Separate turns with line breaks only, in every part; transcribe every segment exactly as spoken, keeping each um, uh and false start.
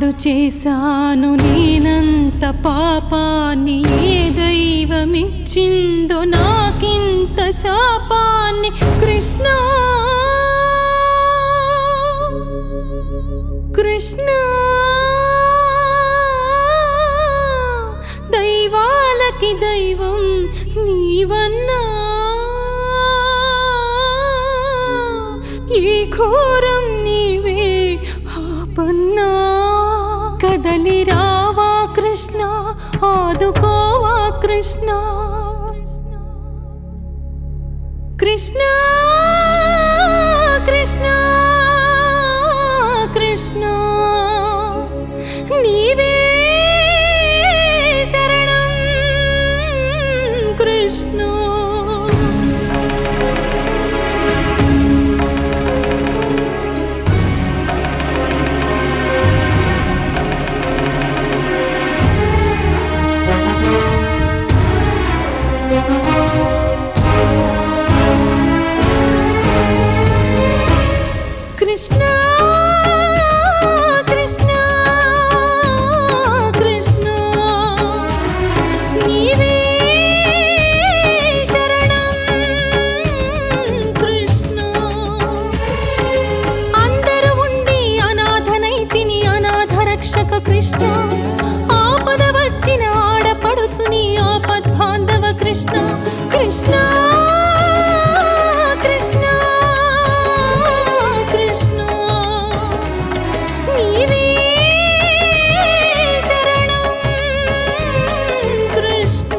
పాడు చేశాను నేనంత పాపాన్ని, ఏ దైవమిచ్చిందో నాకింత శాపాన్ని. కృష్ణ కృష్ణ దైవాలకి దైవం నీవన్నా, ఈ ఘోరం నీవే ఆపన్నా. కదలి రావా కృష్ణ, ఆదుకోవా కృష్ణ. కృష్ణ కృష్ణ కృష్ణ నీవే శరణం కృష్ణ. కృష్ణ కృష్ణ కృష్ణ నీవే శరణం కృష్ణ. అందరూ ఉండి అనాథనైతిని అనాథ రక్షక కృష్ణ. ఆపద వచ్చిన ఆడపడుచుని ఆపద్బాంధవ కృష్ణ. కృష్ణ కృష్ణ కృష్ణ నీవే శరణం కృష్ణ.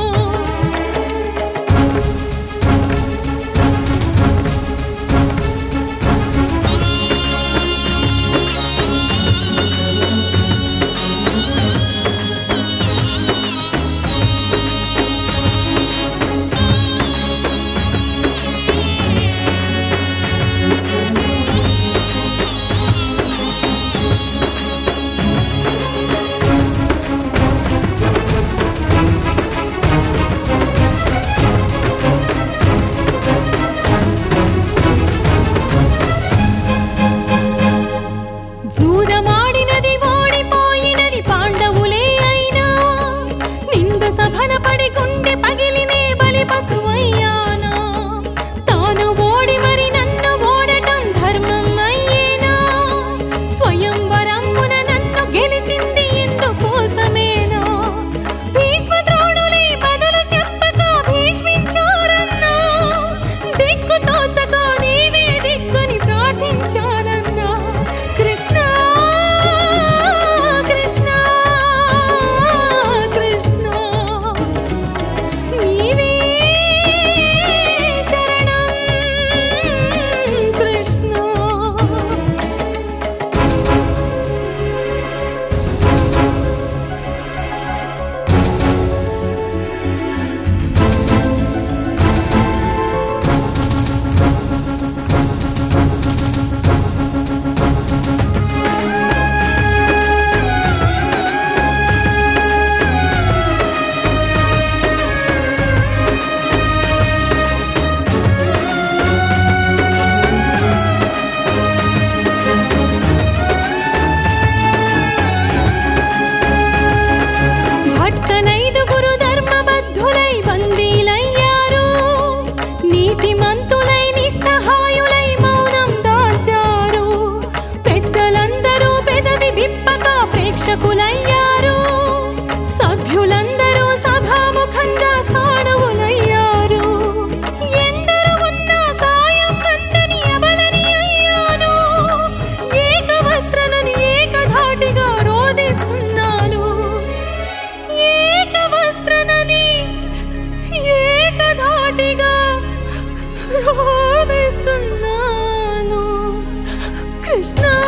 జూదమాడినది ఓడిపోయినది పాండవులే అయినా, నింద సభన పడి గుండె పగిలినే బలి పశువయ్యానా. తాను ఓడి మరి నన్ను ఓడటం ధర్మం అయ్యేనా, స్వయంవరమున నన్ను గెలిచింది ఎందుకోసమేనా. భీష్మ ద్రోణులే బదులు చెప్పక భీష్మించారన్నా, దిక్కు తోచక నీవే దిక్కుని ప్రార్థించానన్నా. కృష్ణ కృష్ణ కృష్ణ నీవే శరణం కృష్ణ. భక్తలైదుగురు ధర్మబద్ధులై బందీలయ్యారు, నీతిమంతులై నిస్సహాయులై మౌనం దాల్చారు. పెద్దలందరూ పెదవి విప్పక ప్రేక్షకులయ్యారు, సభ్యులందరూ సభాముఖంగా సాధువులయ్యారు. ఎందరు ఉన్నా సాయం అందని అబలని అయ్యాను, ఏకవస్త్రనని ఏకధాటిగా రోదిస్తున్నాను. ఏకవస్త్రనని ఏకధాటిగా రోదిస్తున్నాను. కృష్ణ